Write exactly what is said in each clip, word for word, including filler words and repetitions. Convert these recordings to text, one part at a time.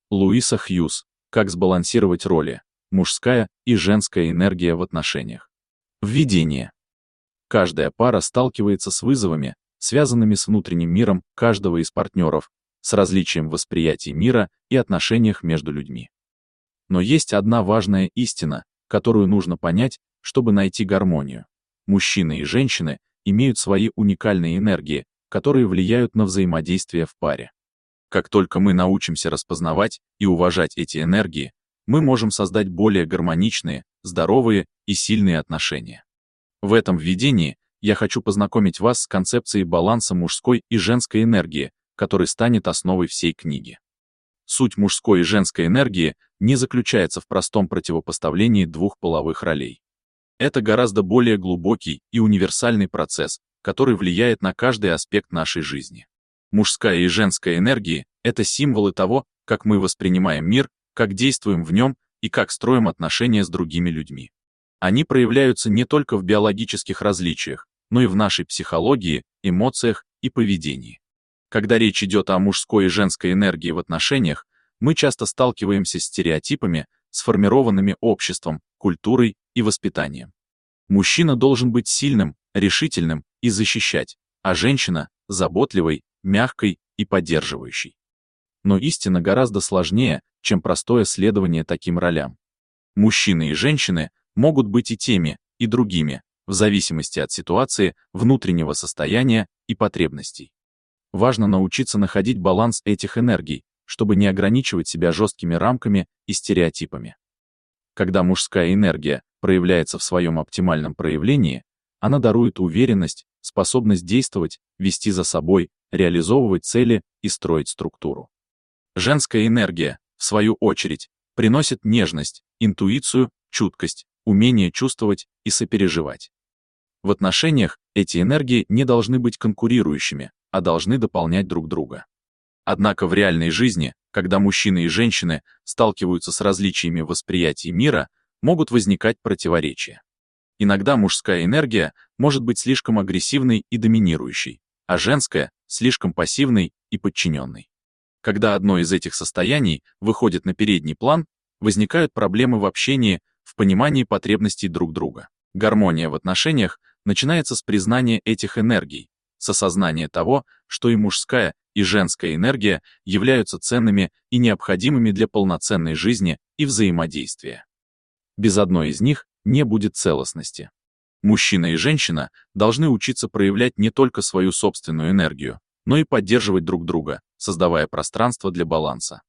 Луиса Хьюз. Как сбалансировать роли мужская и женская энергия в отношениях. Введение. Каждая пара сталкивается с вызовами, связанными с внутренним миром каждого из партнеров, с различием восприятия мира и отношениях между людьми. Но есть одна важная истина, которую нужно понять, чтобы найти гармонию. Мужчины и женщины имеют свои уникальные энергии, которые влияют на взаимодействие в паре. Как только мы научимся распознавать и уважать эти энергии, мы можем создать более гармоничные, здоровые и сильные отношения. В этом введении я хочу познакомить вас с концепцией баланса мужской и женской энергии, который станет основой всей книги. Суть мужской и женской энергии не заключается в простом противопоставлении двух половых ролей. Это гораздо более глубокий и универсальный процесс, который влияет на каждый аспект нашей жизни. Мужская и женская энергии — это символы того, как мы воспринимаем мир, как действуем в нем и как строим отношения с другими людьми. Они проявляются не только в биологических различиях, но и в нашей психологии, эмоциях и поведении. Когда речь идет о мужской и женской энергии в отношениях, мы часто сталкиваемся с стереотипами, сформированными обществом, культурой и воспитанием. Мужчина должен быть сильным, решительным и защищать, а женщина — заботливой, мягкой и поддерживающей. Но истина гораздо сложнее, чем простое следование таким ролям. Мужчины и женщины могут быть и теми, и другими, в зависимости от ситуации, внутреннего состояния и потребностей. Важно научиться находить баланс этих энергий, чтобы не ограничивать себя жесткими рамками и стереотипами. Когда мужская энергия проявляется в своем оптимальном проявлении, она дарует уверенность, способность действовать, вести за собой, реализовывать цели и строить структуру. Женская энергия, в свою очередь, приносит нежность, интуицию, чуткость, умение чувствовать и сопереживать. В отношениях эти энергии не должны быть конкурирующими, а должны дополнять друг друга. Однако в реальной жизни, когда мужчины и женщины сталкиваются с различиями восприятия мира, могут возникать противоречия. Иногда мужская энергия может быть слишком агрессивной и доминирующей, а женская — слишком пассивной и подчиненной. Когда одно из этих состояний выходит на передний план, возникают проблемы в общении, в понимании потребностей друг друга. Гармония в отношениях начинается с признания этих энергий, с осознания того, что и мужская, и женская энергия являются ценными и необходимыми для полноценной жизни и взаимодействия. Без одной из них не будет целостности. Мужчина и женщина должны учиться проявлять не только свою собственную энергию, но и поддерживать друг друга, создавая пространство для баланса.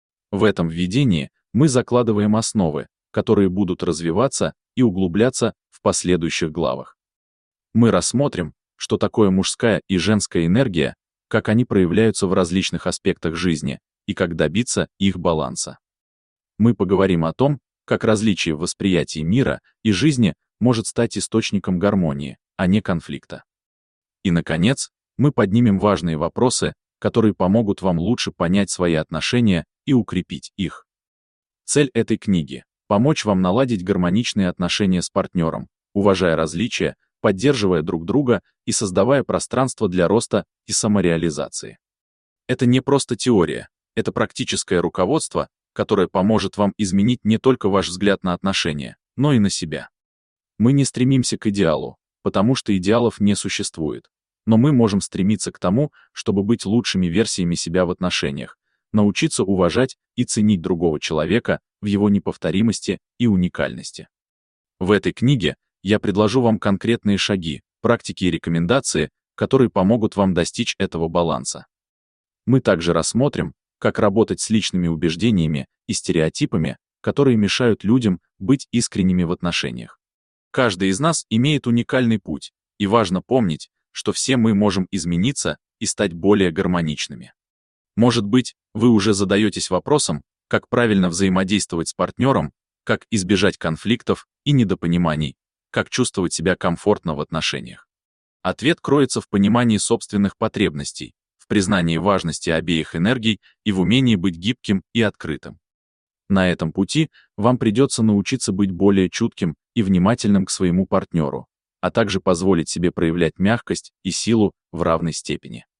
В этом введении мы закладываем основы, которые будут развиваться и углубляться в последующих главах. Мы рассмотрим, что такое мужская и женская энергия, как они проявляются в различных аспектах жизни и как добиться их баланса. Мы поговорим о том, как различие в восприятии мира и жизни может стать источником гармонии, а не конфликта. И, наконец, мы поднимем важные вопросы, которые помогут вам лучше понять свои отношения и укрепить их. Цель этой книги — помочь вам наладить гармоничные отношения с партнером, уважая различия, поддерживая друг друга и создавая пространство для роста и самореализации. Это не просто теория, это практическое руководство, которое поможет вам изменить не только ваш взгляд на отношения, но и на себя. Мы не стремимся к идеалу, потому что идеалов не существует, но мы можем стремиться к тому, чтобы быть лучшими версиями себя в отношениях, научиться уважать и ценить другого человека в его неповторимости и уникальности. В этой книге я предложу вам конкретные шаги, практики и рекомендации, которые помогут вам достичь этого баланса. Мы также рассмотрим, как работать с личными убеждениями и стереотипами, которые мешают людям быть искренними в отношениях. Каждый из нас имеет уникальный путь, и важно помнить, что все мы можем измениться и стать более гармоничными. Может быть, вы уже задаетесь вопросом, как правильно взаимодействовать с партнером, как избежать конфликтов и недопониманий, как чувствовать себя комфортно в отношениях. Ответ кроется в понимании собственных потребностей, в признании важности обеих энергий и в умении быть гибким и открытым. На этом пути вам придется научиться быть более чутким и внимательным к своему партнеру, а также позволить себе проявлять мягкость и силу в равной степени.